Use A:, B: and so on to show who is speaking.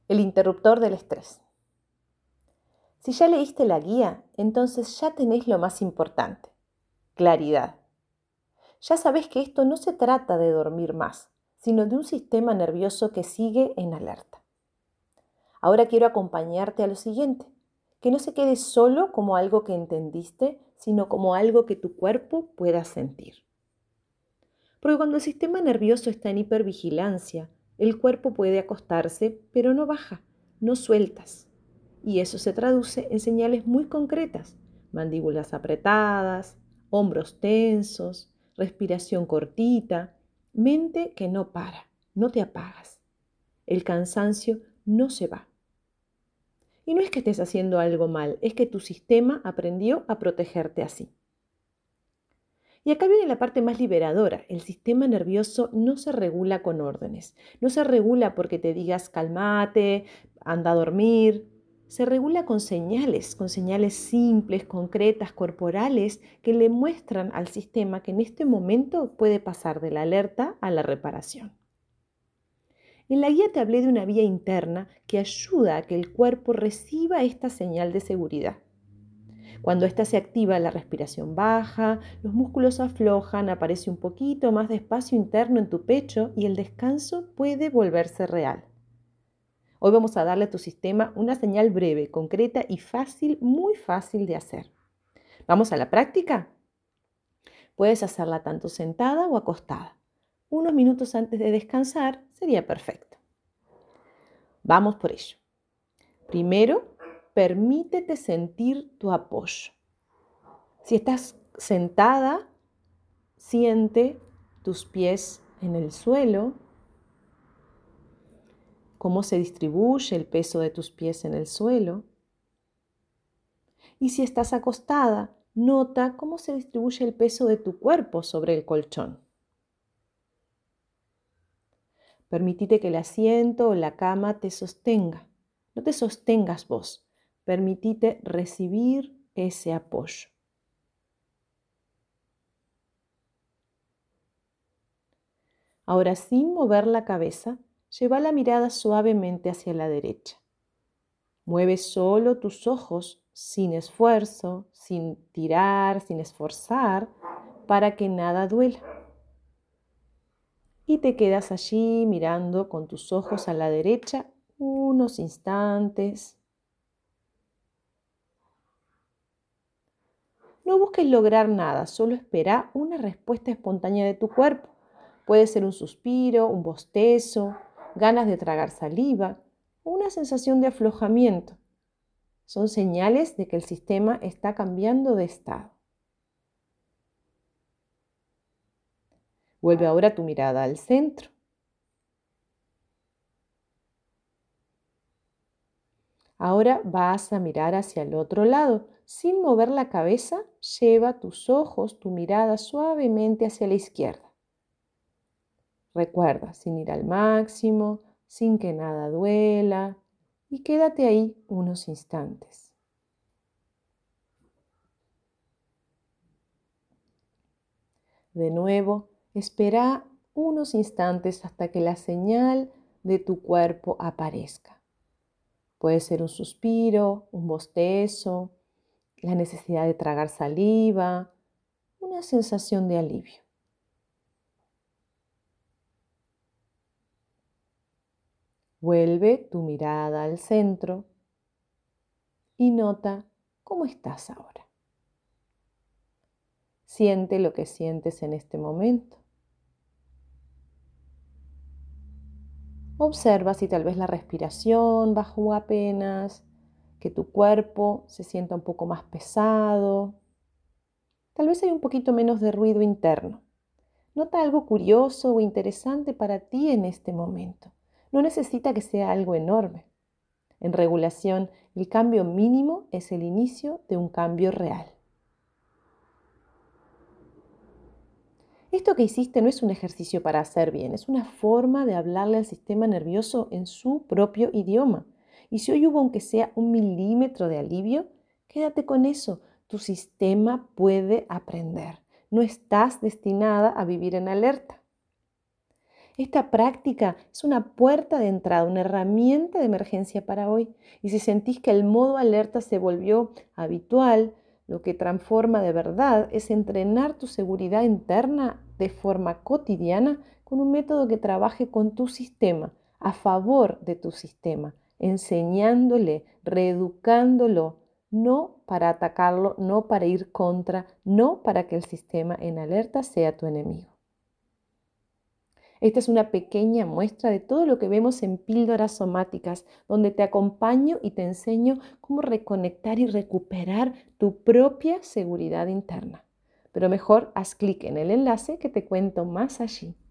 A: El interruptor del estrés. Si ya leíste la guía, entonces ya tenés lo más importante: claridad. Ya sabés que esto no se trata de dormir más, sino de un sistema nervioso que sigue en alerta. Ahora quiero acompañarte a lo siguiente: que no se quede solo como algo que entendiste, sino como algo que tu cuerpo pueda sentir. Porque cuando el sistema nervioso está en hipervigilancia, el cuerpo puede acostarse, pero no baja, no sueltas. Y eso se traduce en señales muy concretas: mandíbulas apretadas, hombros tensos, respiración cortita, mente que no para, no te apagas. El cansancio no se va. Y no es que estés haciendo algo mal, es que tu sistema aprendió a protegerte así. Y acá viene la parte más liberadora. El sistema nervioso no se regula con órdenes. No se regula porque te digas calmate, anda a dormir. Se regula con señales simples, concretas, corporales, que le muestran al sistema que en este momento puede pasar de la alerta a la reparación. En la guía te hablé de una vía interna que ayuda a que el cuerpo reciba esta señal de seguridad. Cuando ésta se activa, la respiración baja, los músculos aflojan, aparece un poquito más de espacio interno en tu pecho y el descanso puede volverse real. Hoy vamos a darle a tu sistema una señal breve, concreta y fácil, muy fácil de hacer. ¿Vamos a la práctica? Puedes hacerla tanto sentada o acostada. Unos minutos antes de descansar sería perfecto. Vamos por ello. Primero, permítete sentir tu apoyo. Si estás sentada, siente tus pies en el suelo, cómo se distribuye el peso de tus pies en el suelo. Y si estás acostada, nota cómo se distribuye el peso de tu cuerpo sobre el colchón. Permitite que el asiento o la cama te sostenga. No te sostengas vos. Permitite recibir ese apoyo. Ahora, sin mover la cabeza, lleva la mirada suavemente hacia la derecha. Mueve solo tus ojos sin esfuerzo, sin tirar, sin esforzar, para que nada duela. Y te quedas allí mirando con tus ojos a la derecha unos instantes. No busques lograr nada, solo espera una respuesta espontánea de tu cuerpo. Puede ser un suspiro, un bostezo, ganas de tragar saliva o una sensación de aflojamiento. Son señales de que el sistema está cambiando de estado. Vuelve ahora tu mirada al centro. Ahora vas a mirar hacia el otro lado. Sin mover la cabeza, lleva tus ojos, tu mirada suavemente hacia la izquierda. Recuerda, sin ir al máximo, sin que nada duela, y quédate ahí unos instantes. De nuevo, espera unos instantes hasta que la señal de tu cuerpo aparezca. Puede ser un suspiro, un bostezo, la necesidad de tragar saliva, una sensación de alivio. Vuelve tu mirada al centro y nota cómo estás ahora. Siente lo que sientes en este momento. Observa si tal vez la respiración bajó apenas, que tu cuerpo se sienta un poco más pesado. Tal vez hay un poquito menos de ruido interno. Nota algo curioso o interesante para ti en este momento. No necesita que sea algo enorme. En regulación, el cambio mínimo es el inicio de un cambio real. Esto que hiciste no es un ejercicio para hacer bien, es una forma de hablarle al sistema nervioso en su propio idioma. Y si hoy hubo aunque sea 1 milímetro de alivio, quédate con eso. Tu sistema puede aprender. No estás destinada a vivir en alerta. Esta práctica es una puerta de entrada, una herramienta de emergencia para hoy. Y si sentís que el modo alerta se volvió habitual, lo que transforma de verdad es entrenar tu seguridad interna de forma cotidiana con un método que trabaje con tu sistema, a favor de tu sistema, enseñándole, reeducándolo, no para atacarlo, no para ir contra, no para que el sistema en alerta sea tu enemigo. Esta es una pequeña muestra de todo lo que vemos en Píldoras Somáticas, donde te acompaño y te enseño cómo reconectar y recuperar tu propia seguridad interna. Pero mejor haz clic en el enlace que te cuento más allí.